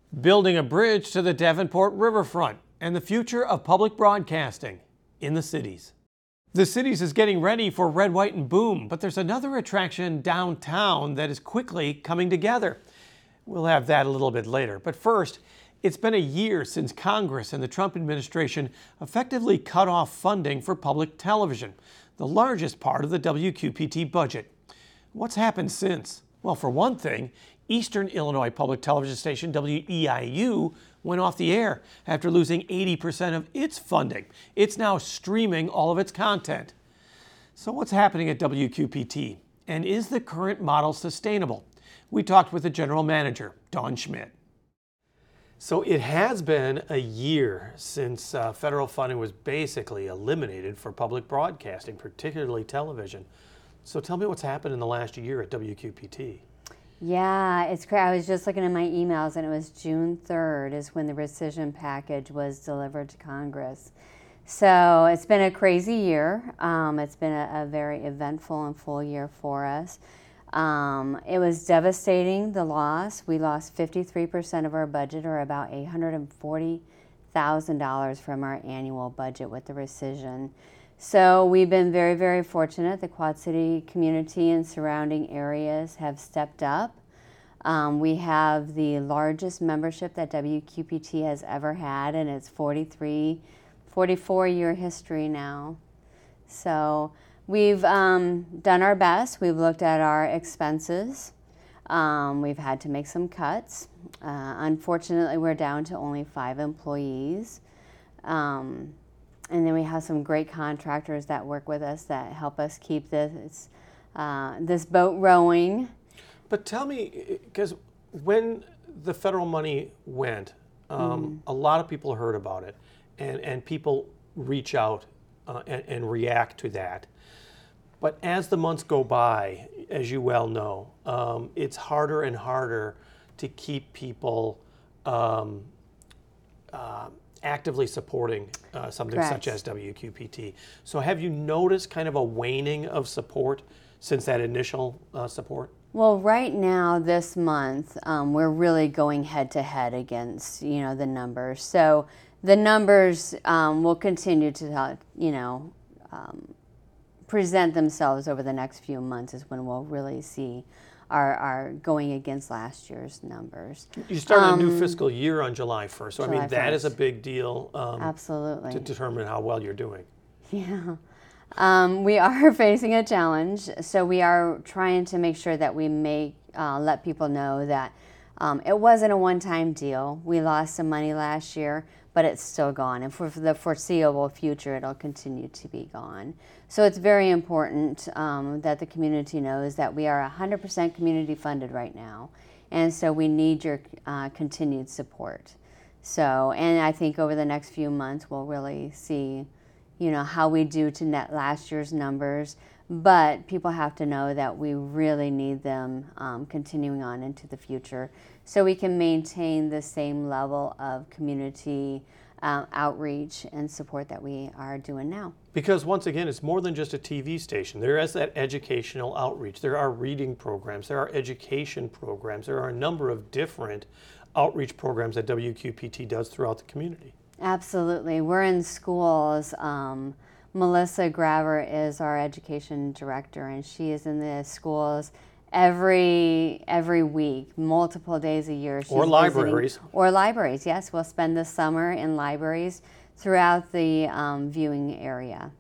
Building a bridge to the Davenport riverfront and the future of public broadcasting in the cities. The cities is getting ready for Red, White, and Boom, but there's another attraction downtown that is quickly coming together. We'll have that a little bit later. But first, it's been a year since Congress and the Trump administration effectively cut off funding for public television, the largest part of the WQPT budget. What's happened since? Well, for one thing, Eastern Illinois public television station WEIU went off the air after losing 80% of its funding. It's now streaming all of its content. So what's happening at WQPT? And is the current model sustainable? We talked with the general manager, Dawn Schmidt. So it has been a year since federal funding was basically eliminated for public broadcasting, particularly television. So tell me what's happened in the last year at WQPT. Yeah, it's crazy. I was just looking at my emails, and it was June 3rd is when the rescission package was delivered to Congress. So it's been a crazy year. It's been a very eventful and full year for us. It was devastating, the loss. We lost 53% of our budget, or about $840,000 from our annual budget with the rescission. So we've been very, very fortunate. The Quad City community and surrounding areas have stepped up. We have the largest membership that WQPT has ever had in its 44-year history now. So we've done our best. We've looked at our expenses. We've had to make some cuts. Unfortunately, we're down to only 5 employees. And then we have some great contractors that work with us that help us keep this boat rowing. But tell me, because when the federal money went, a lot of people heard about it, and people reach out and react to that. But as the months go by, as you well know, it's harder and harder to keep people actively supporting something Correct. such as WQPT. So have you noticed kind of a waning of support since that initial support? Well, right now, this month, we're really going head to head against, the numbers. So the numbers will continue to, present themselves over the next few months is when we'll really see are going against last year's numbers. You start a new fiscal year on July 1st, so July that is a 1st. big deal Absolutely. to determine how well you're doing. Yeah. We are facing a challenge, so we are trying to make sure that we let people know that it wasn't a one-time deal. We lost some money last year, but it's still gone, and for the foreseeable future, it'll continue to be gone. So it's very important that the community knows that we are 100% community funded right now, and so we need your continued support. So, and I think over the next few months, we'll really see how we do to net last year's numbers, but people have to know that we really need them continuing on into the future so we can maintain the same level of community outreach and support that we are doing now. Because once again, it's more than just a TV station. There is that educational outreach. There are reading programs. There are education programs. There are a number of different outreach programs that WQPT does throughout the community. Absolutely. We're in schools. Melissa Graver is our education director, and she is in the schools every week, multiple days a year. She's or libraries. Or libraries, yes. We'll spend the summer in libraries throughout the viewing area.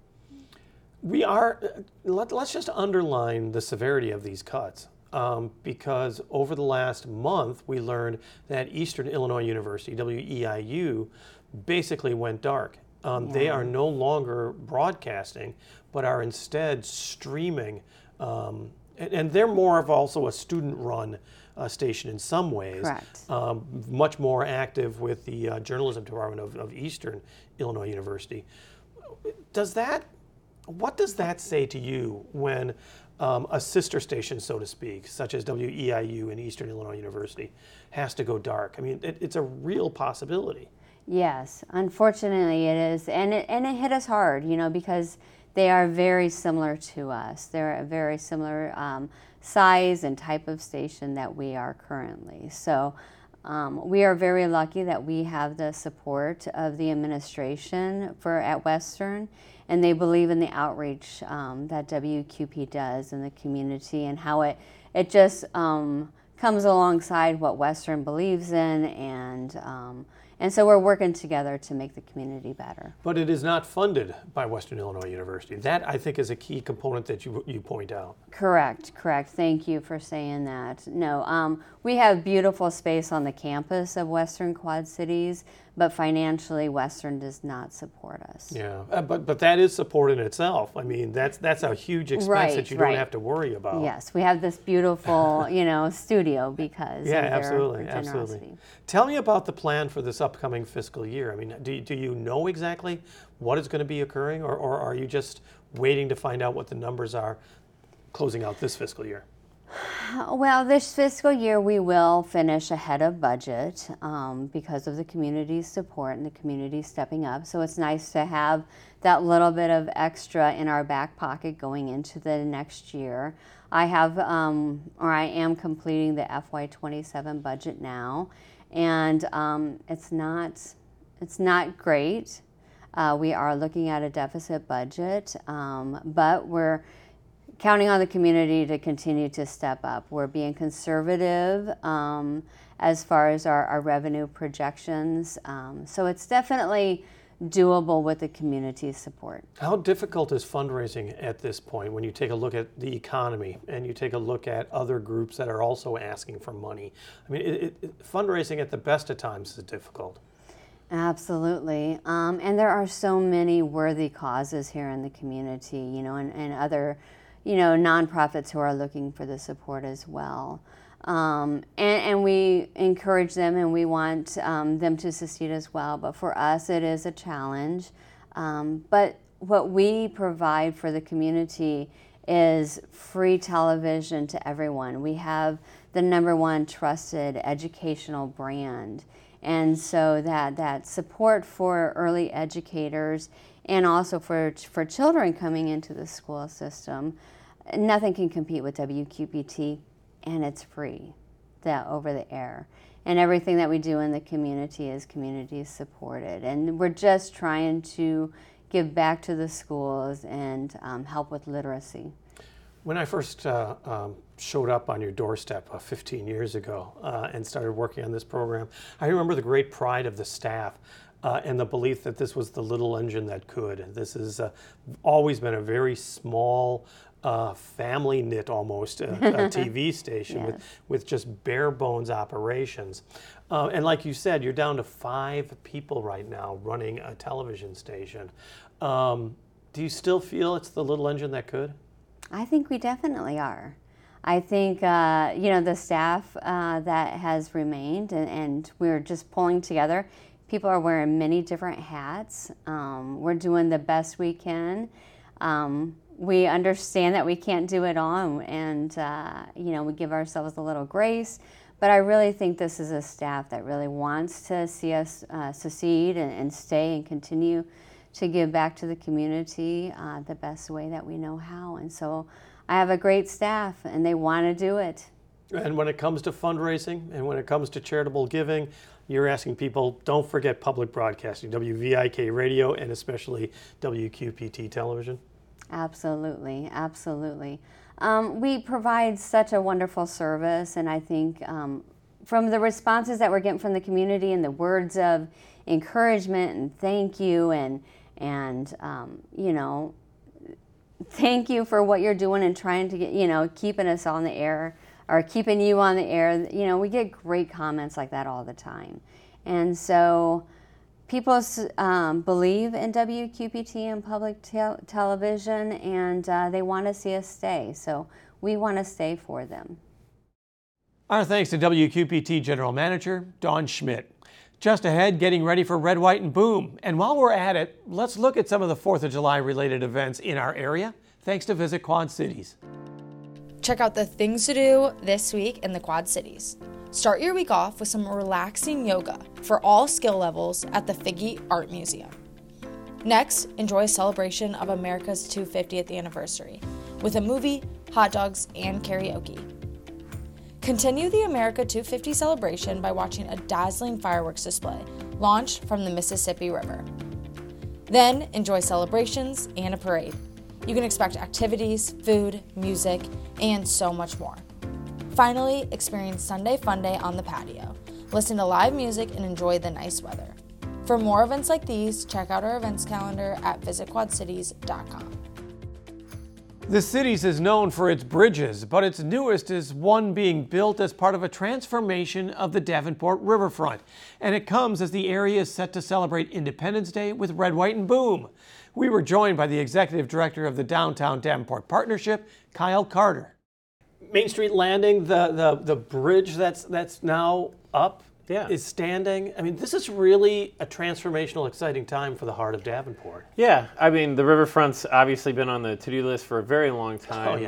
Let's just underline the severity of these cuts. Because over the last month, we learned that Eastern Illinois University, WEIU, basically went dark. They are no longer broadcasting, but are instead streaming. And they're more of also a student-run station in some ways. Correct. Much more active with the journalism department of Eastern Illinois University. What does that say to you when a sister station, so to speak, such as WEIU and Eastern Illinois University, has to go dark? I mean, it's a real possibility. Yes, unfortunately it is, and it hit us hard, because they are very similar to us. They're a very similar size and type of station that we are currently. So We are very lucky that we have the support of the administration at Western, and they believe in the outreach that WQP does in the community and how it just comes alongside what Western believes in, and so we're working together to make the community better. But it is not funded by Western Illinois University. That, I think, is a key component that you point out. Correct. Thank you for saying that. No, we have beautiful space on the campus of Western Quad Cities, but financially, Western does not support us. Yeah, but that is support in itself. I mean, that's a huge expense that you don't have to worry about. Yes, we have this beautiful, studio because of their generosity. Absolutely. Tell me about the plan for this upcoming fiscal year. I mean, do you know exactly what is going to be occurring, or are you just waiting to find out what the numbers are closing out this fiscal year? Well, this fiscal year we will finish ahead of budget because of the community's support and the community stepping up. So it's nice to have that little bit of extra in our back pocket going into the next year. I am completing the FY27 budget now, and it's not great. We are looking at a deficit budget, but we're counting on the community to continue to step up. We're being conservative as far as our revenue projections. So it's definitely doable with the community's support. How difficult is fundraising at this point when you take a look at the economy and you take a look at other groups that are also asking for money? I mean, fundraising at the best of times is difficult. Absolutely. And there are so many worthy causes here in the community, and other nonprofits who are looking for the support as well. And we encourage them and we want them to succeed as well. But for us, it is a challenge. But what we provide for the community is free television to everyone. We have the #1 trusted educational brand. And so that support for early educators and also for children coming into the school system, nothing can compete with WQPT, and it's free, over the air. And everything that we do in the community is community supported. And we're just trying to give back to the schools and help with literacy. When I first showed up on your doorstep 15 years ago and started working on this program, I remember the great pride of the staff and the belief that this was the little engine that could. This has always been a very small, family knit almost TV station Yes. with just bare bones operations. And like you said, you're down to 5 people right now running a television station. Do you still feel it's the little engine that could? I think we definitely are. I think, the staff that has remained and we're just pulling together. People are wearing many different hats. We're doing the best we can. We understand that we can't do it all, and we give ourselves a little grace. But I really think this is a staff that really wants to see us succeed and stay and continue to give back to the community the best way that we know how. And so I have a great staff, and they want to do it. And when it comes to fundraising and when it comes to charitable giving, you're asking people, don't forget public broadcasting, WVIK radio, and especially WQPT television. Absolutely. We provide such a wonderful service, and I think from the responses that we're getting from the community and the words of encouragement and thank you and thank you for what you're doing and trying to get, keeping us on the air or keeping you on the air. We get great comments like that all the time. And so people believe in WQPT and public television, and they want to see us stay. So we want to stay for them. Our thanks to WQPT General Manager Dawn Schmidt. Just ahead, getting ready for Red, White, and Boom. And while we're at it, let's look at some of the 4th of July related events in our area, thanks to Visit Quad Cities. Check out the things to do this week in the Quad Cities. Start your week off with some relaxing yoga for all skill levels at the Figge Art Museum. Next, enjoy a celebration of America's 250th anniversary with a movie, hot dogs, and karaoke. Continue the America 250 celebration by watching a dazzling fireworks display launched from the Mississippi River. Then enjoy celebrations and a parade. You can expect activities, food, music, and so much more. Finally, experience Sunday Fun Day on the patio. Listen to live music and enjoy the nice weather. For more events like these, check out our events calendar at visitquadcities.com. The Cities is known for its bridges, but its newest is one being built as part of a transformation of the Davenport riverfront. And it comes as the area is set to celebrate Independence Day with Red, White, and Boom. We were joined by the executive director of the Downtown Davenport Partnership, Kyle Carter. Main Street Landing, the bridge that's now up, is standing. I mean, this is really a transformational, exciting time for the heart of Davenport. Yeah, I mean, the riverfront's obviously been on the to-do list for a very long time. Oh,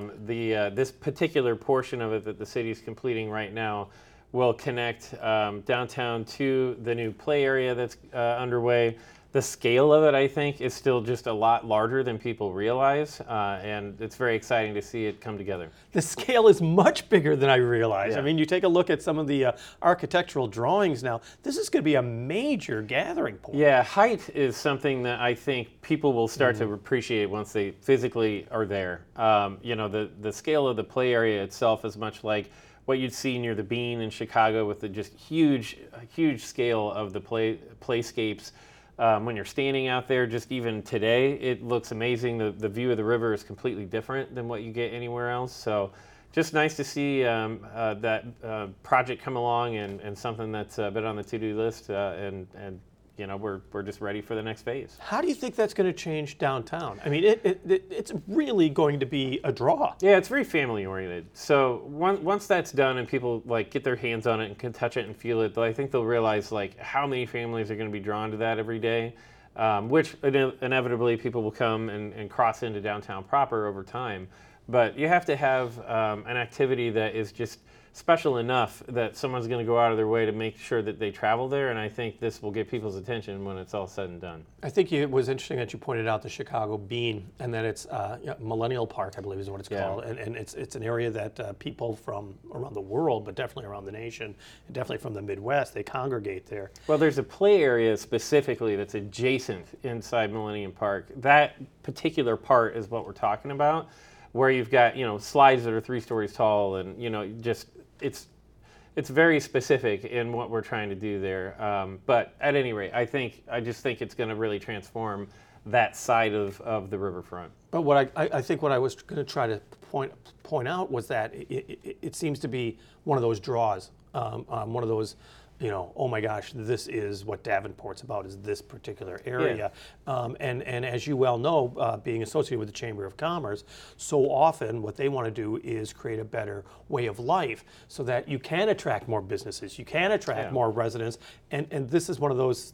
yeah. This particular portion of it that the city's completing right now will connect downtown to the new play area that's underway. The scale of it, I think, is still just a lot larger than people realize, and it's very exciting to see it come together. The scale is much bigger than I realized. Yeah. I mean, you take a look at some of the architectural drawings now, this is going to be a major gathering point. Yeah, height is something that I think people will start to appreciate once they physically are there. You know, the scale of the play area itself is much like what you'd see near the Bean in Chicago with the just huge scale of the playscapes. When you're standing out there, just even today, it looks amazing. The view of the river is completely different than what you get anywhere else. So just nice to see that project come along and something that's been on the to-do list. And you know, we're just ready for the next phase. How do you think that's going to change downtown? I mean, it's really going to be a draw. Yeah, it's very family oriented. So once that's done and people like get their hands on it and can touch it and feel it, I think they'll realize like how many families are going to be drawn to that every day, which inevitably people will come and cross into downtown proper over time. But you have to have an activity that is just special enough that someone's going to go out of their way to make sure that they travel there, and I think this will get people's attention when it's all said and done. I think it was interesting that you pointed out the Chicago Bean, and that it's Millennial Park, I believe is what it's called, and it's an area that people from around the world, but definitely around the nation, and definitely from the Midwest, they congregate there. Well, there's a play area specifically that's adjacent inside Millennium Park. That particular part is what we're talking about, where you've got, you know, slides that are 3 stories tall, and, you know, just it's very specific in what we're trying to do there. But at any rate, I just think it's going to really transform that side of the riverfront. But what I think what I was going to try to point out was that it seems to be one of those draws, one of those, you know, oh my gosh, this is what Davenport's about, is this particular area. Yeah. And as you well know, being associated with the Chamber of Commerce, so often what they want to do is create a better way of life so that you can attract more businesses, you can attract more residents, and this is one of those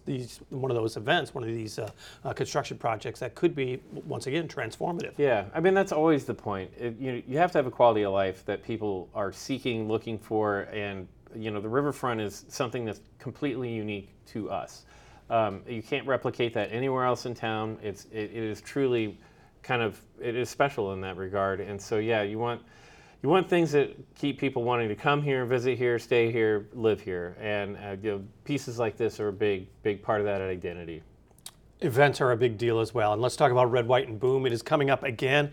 events, one of these construction projects that could be, once again, transformative. Yeah, I mean, that's always the point. You have to have a quality of life that people are seeking, looking for, and you know, the riverfront is something that's completely unique to us. You can't replicate that anywhere else in town. It is truly it is special in that regard. And so, yeah, you want things that keep people wanting to come here, visit here, stay here, live here. And you know, pieces like this are a big part of that identity. Events are a big deal as well. And let's talk about Red, White, and Boom. It is coming up again,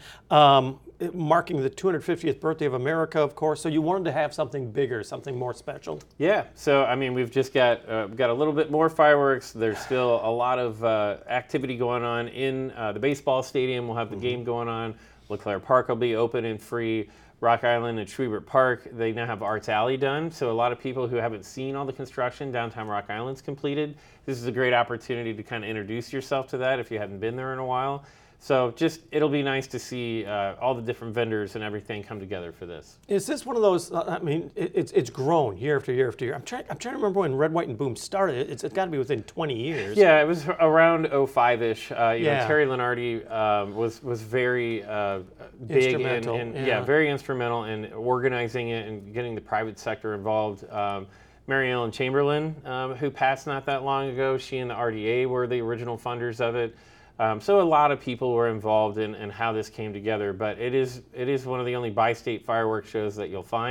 marking the 250th birthday of America, of course. So you wanted to have something bigger, something more special. Yeah. So, I mean, we've just got a little bit more fireworks. There's still a lot of activity going on in the baseball stadium. We'll have the game going on. LeClaire Park will be open and free. Rock Island and Schubert Park, they now have Arts Alley done. So a lot of people who haven't seen all the construction, downtown Rock Island's completed. This is a great opportunity to kind of introduce yourself to that if you hadn't been there in a while. So just, it'll be nice to see all the different vendors and everything come together for this. Is this one of those, I mean, it's grown year after year after year. I'm trying to remember when Red, White, and Boom started. It's got to be within 20 years. Yeah, it was around 05-ish. You know, Terry Lenardi was very big and very instrumental in organizing it and getting the private sector involved. Mary Ellen Chamberlain, who passed not that long ago, she and the RDA were the original funders of it. So a lot of people were involved in how this came together, but it is one of the only bi-state fireworks shows that you'll find,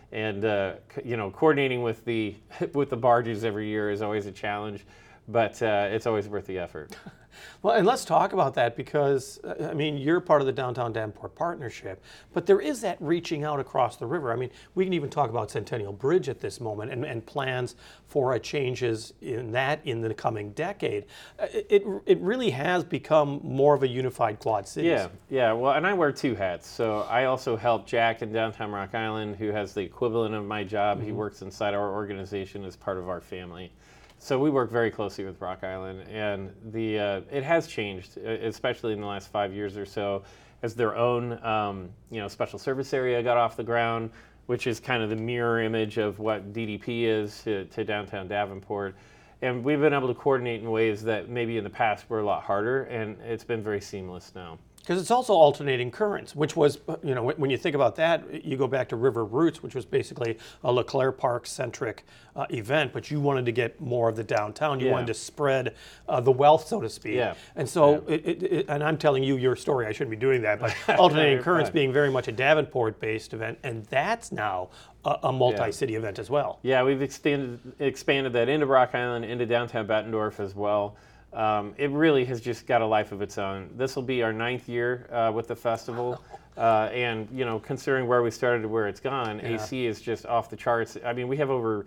And coordinating with the barges every year is always a challenge, but it's always worth the effort. Well, and let's talk about that because, I mean, you're part of the Downtown Davenport Partnership, but there is that reaching out across the river. I mean, we can even talk about Centennial Bridge at this moment and plans for changes in that in the coming decade. It really has become more of a unified Quad Cities. Yeah. Well, and I wear two hats. So I also help Jack in downtown Rock Island, who has the equivalent of my job. He works inside our organization as part of our family. So we work very closely with Rock Island, and it has changed, especially in the last 5 years or so, as their own special service area got off the ground, which is kind of the mirror image of what DDP is to downtown Davenport. And we've been able to coordinate in ways that maybe in the past were a lot harder, and it's been very seamless now. Because it's also alternating currents, which was, when you think about that, you go back to River Roots, which was basically a LeClaire Park-centric event, but you wanted to get more of the downtown. You wanted to spread the wealth, so to speak. Yeah. And so, and I'm telling you your story, I shouldn't be doing that, but alternating currents being very much a Davenport-based event, and that's now a multi-city event as well. Yeah, we've expanded that into Rock Island, into downtown Bettendorf as well. It really has just got a life of its own. This will be our 9th year with the festival, and considering where we started to where it's gone, AC is just off the charts. I mean, we have over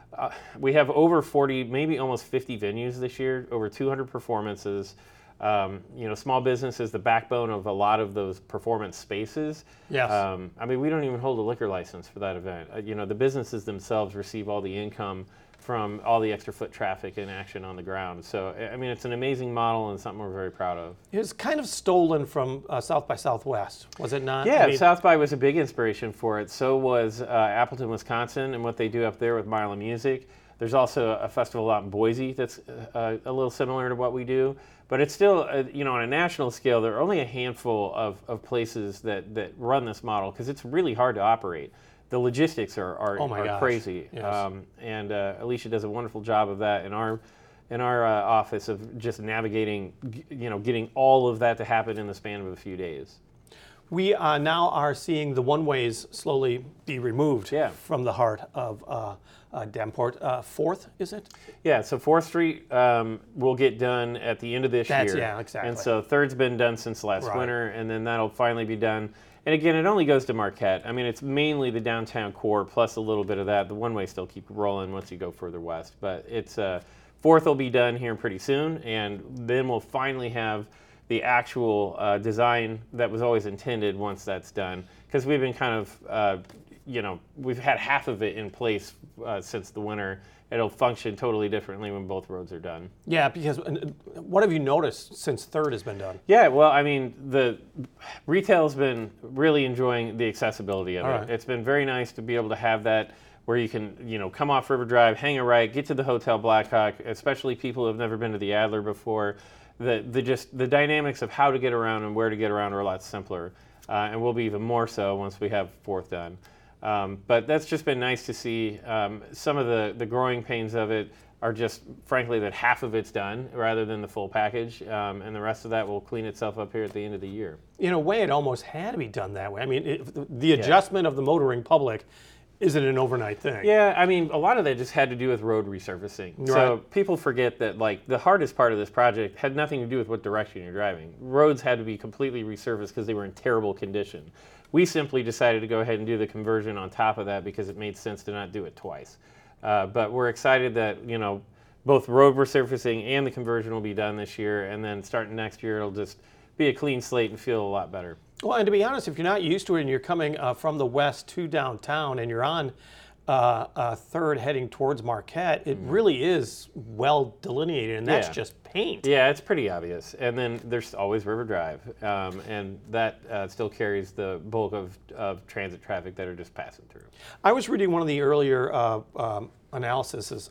40, maybe almost 50 venues this year, over 200 performances. Small business is the backbone of a lot of those performance spaces. Yes. I mean, we don't even hold a liquor license for that event. The businesses themselves receive all the income from all the extra foot traffic and action on the ground. So, I mean, it's an amazing model and something we're very proud of. It was kind of stolen from South by Southwest, was it not? Yeah, South by was a big inspiration for it. So was Appleton, Wisconsin, and what they do up there with Marla Music. There's also a festival out in Boise that's a little similar to what we do. But it's still, on a national scale, there are only a handful of places that run this model because it's really hard to operate. The logistics are crazy, yes. And Alicia does a wonderful job of that in our office of just navigating, getting all of that to happen in the span of a few days. We now are seeing the one-ways slowly be removed from the heart of Davenport. 4th, is it? Yeah, so 4th Street will get done at the end of this year. Yeah, exactly. And so 3rd's been done since last winter, and then that'll finally be done. And again, it only goes to Marquette. I mean, it's mainly the downtown core plus a little bit of that. The one-way still keep rolling once you go further west. But it's 4th will be done here pretty soon, and then we'll finally have the actual design that was always intended once that's done. Because we've been kind of, we've had half of it in place since the winter. It'll function totally differently when both roads are done. Yeah, because what have you noticed since 3rd has been done? Yeah, well, I mean, the retail's been really enjoying the accessibility of it. Right. It's been very nice to be able to have that where you can, come off River Drive, hang a right, get to the Hotel Blackhawk, especially people who have never been to the Adler before. The dynamics of how to get around and where to get around are a lot simpler, and will be even more so once we have 4th done. But that's just been nice to see. Some of the growing pains of it are just, frankly, that half of it's done rather than the full package, and the rest of that will clean itself up here at the end of the year. In a way, it almost had to be done that way. I mean, the adjustment of the motoring public isn't an overnight thing. Yeah, I mean, a lot of that just had to do with road resurfacing. Right. So people forget that, the hardest part of this project had nothing to do with what direction you're driving. Roads had to be completely resurfaced because they were in terrible condition. We simply decided to go ahead and do the conversion on top of that because it made sense to not do it twice. But we're excited that, both road resurfacing and the conversion will be done this year, and then starting next year, it'll just be a clean slate and feel a lot better. Well, and to be honest, if you're not used to it and you're coming from the west to downtown and you're on 3rd heading towards Marquette, it really is well delineated, and that's just paint. Yeah, it's pretty obvious. And then there's always River Drive, and that still carries the bulk of transit traffic that are just passing through. I was reading one of the earlier analysis,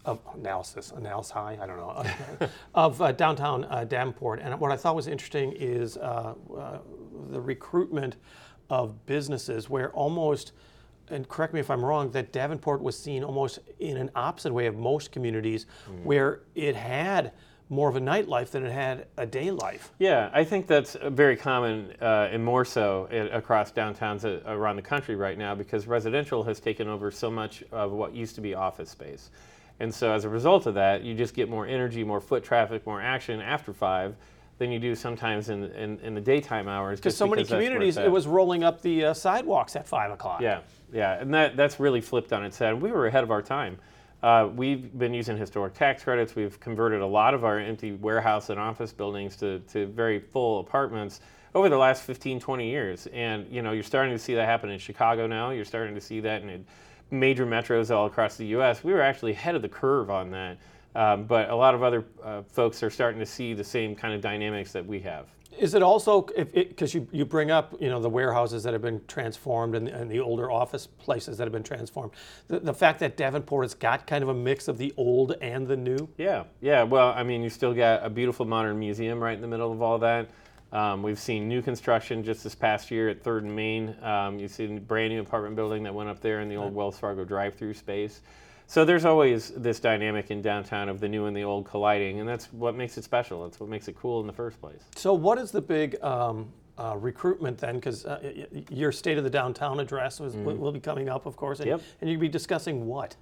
of downtown Davenport, and what I thought was interesting is the recruitment of businesses where almost, and correct me if I'm wrong, that Davenport was seen almost in an opposite way of most communities where it had more of a nightlife than it had a day life. Yeah, I think that's very common and more so across downtowns around the country right now, because residential has taken over so much of what used to be office space. And so as a result of that, you just get more energy, more foot traffic, more action after 5 than you do sometimes in the daytime hours. Because so many communities, it was rolling up the sidewalks at 5 o'clock. Yeah, and that's really flipped on its head. We were ahead of our time. We've been using historic tax credits. We've converted a lot of our empty warehouse and office buildings to very full apartments over the last 15, 20 years. And you're starting to see that happen in Chicago now. You're starting to see that in major metros all across the U.S. We were actually ahead of the curve on that. But a lot of other folks are starting to see the same kind of dynamics that we have. Is it also, because you bring up, the warehouses that have been transformed and the older office places that have been transformed, the fact that Davenport has got kind of a mix of the old and the new? Yeah. Well, I mean, you still got a beautiful modern museum right in the middle of all that. We've seen new construction just this past year at 3rd and Main. You've seen a brand new apartment building that went up there in the old Wells Fargo drive-through space. So there's always this dynamic in downtown of the new and the old colliding, and that's what makes it special. That's what makes it cool in the first place. So what is the big recruitment then? Because your State of the Downtown address will be coming up, of course, and, Yep. and you'll be discussing what?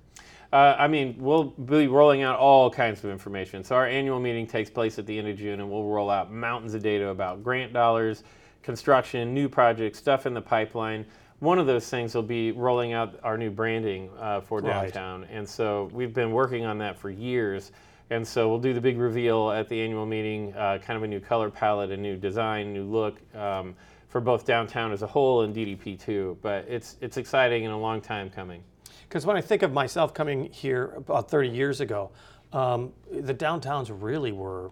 We'll be rolling out all kinds of information. So our annual meeting takes place at the end of June, and we'll roll out mountains of data about grant dollars, construction, new projects, stuff in the pipeline. One of those things will be rolling out our new branding for downtown. And so we've been working on that for years. And so we'll do the big reveal at the annual meeting, kind of a new color palette, a new design, new look for both downtown as a whole and DDP too. But it's exciting and a long time coming. Because when I think of myself coming here about 30 years ago, the downtowns really were,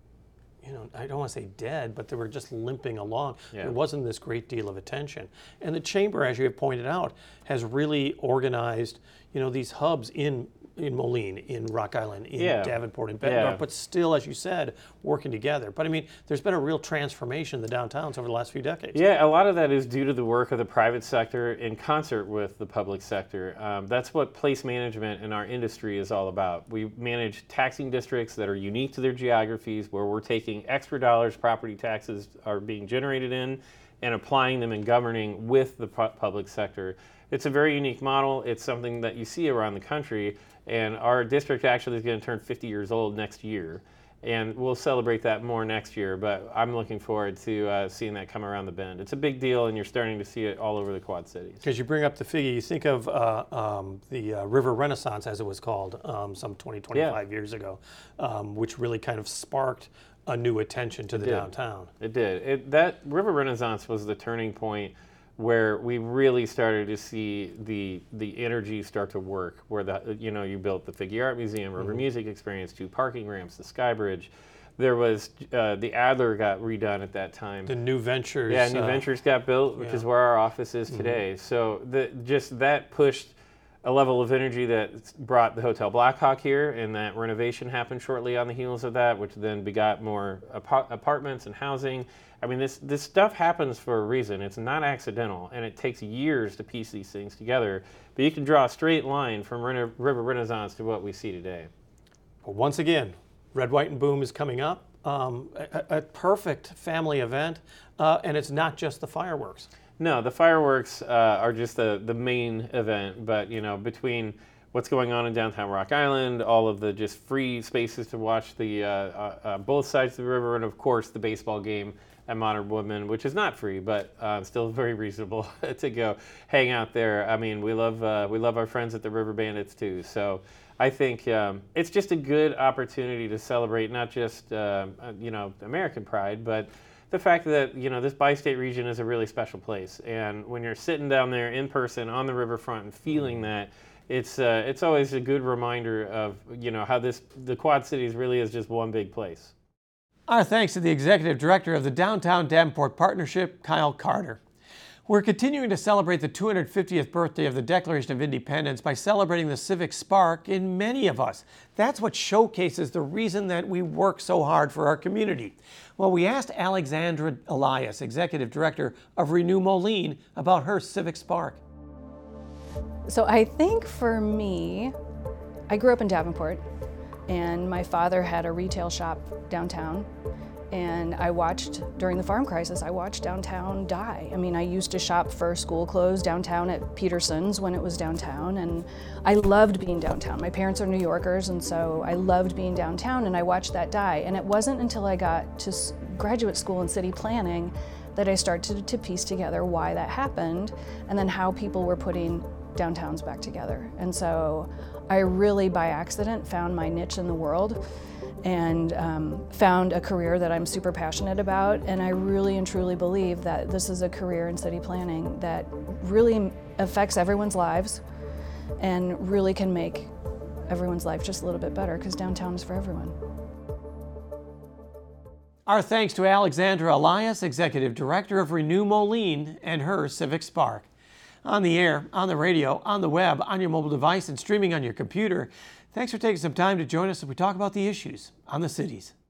I don't want to say dead, but they were just limping along. Yeah. There wasn't this great deal of attention. And the chamber, as you have pointed out, has really organized, these hubs in Moline, in Rock Island, in Davenport, in Bettendorf, but still, as you said, working together. But I mean, there's been a real transformation in the downtowns over the last few decades. Yeah, a lot of that is due to the work of the private sector in concert with the public sector. That's what place management in our industry is all about. We manage taxing districts that are unique to their geographies, where we're taking extra dollars property taxes are being generated in and applying them and governing with the public sector. It's a very unique model. It's something that you see around the country. And our district actually is going to turn 50 years old next year. And we'll celebrate that more next year. But I'm looking forward to seeing that come around the bend. It's a big deal, and you're starting to see it all over the Quad Cities. Because you bring up the figure, you think of the River Renaissance, as it was called, some 20, 25 years ago, which really kind of sparked a new attention to the downtown. It did. That River Renaissance was the turning point where we really started to see the energy start to work, where you built the Figge Art Museum, River Music Experience, 2 parking ramps, the Sky Bridge. There was the Adler got redone at that time. The New Ventures. Yeah, New Ventures got built, which is where our office is today. So just that pushed a level of energy that brought the Hotel Blackhawk here, and that renovation happened shortly on the heels of that, which then begot more apartments and housing. I mean, this stuff happens for a reason. It's not accidental, and it takes years to piece these things together. But you can draw a straight line from River Renaissance to what we see today. Well, once again, Red, White, and Boom is coming up. A perfect family event, and it's not just the fireworks. No, the fireworks are just the main event, but between what's going on in downtown Rock Island, all of the just free spaces to watch the both sides of the river, and of course the baseball game at Modern Woodman, which is not free, but still very reasonable to go hang out there. I mean, we love our friends at the River Bandits too. So I think it's just a good opportunity to celebrate not just American pride, but the fact that this bi-state region is a really special place. And when you're sitting down there in person on the riverfront and feeling that, it's always a good reminder of how the Quad Cities really is just one big place. Our thanks to the Executive Director of the Downtown Davenport Partnership, Kyle Carter. We're continuing to celebrate the 250th birthday of the Declaration of Independence by celebrating the civic spark in many of us. That's what showcases the reason that we work so hard for our community. Well, we asked Alexandra Elias, Executive Director of Renew Moline, about her civic spark. So I think for me, I grew up in Davenport. And my father had a retail shop downtown. And I watched, during the farm crisis, I watched downtown die. I mean, I used to shop for school clothes downtown at Peterson's when it was downtown, and I loved being downtown. My parents are New Yorkers, and so I loved being downtown, and I watched that die. And it wasn't until I got to graduate school in city planning that I started to piece together why that happened, and then how people were putting downtowns back together. And so I really, by accident, found my niche in the world, and found a career that I'm super passionate about. And I really and truly believe that this is a career in city planning that really affects everyone's lives and really can make everyone's life just a little bit better, because downtown is for everyone. Our thanks to Alexandra Elias, Executive Director of Renew Moline, and her Civic Spark. On the air, on the radio, on the web, on your mobile device, and streaming on your computer. Thanks for taking some time to join us as we talk about the issues on the cities.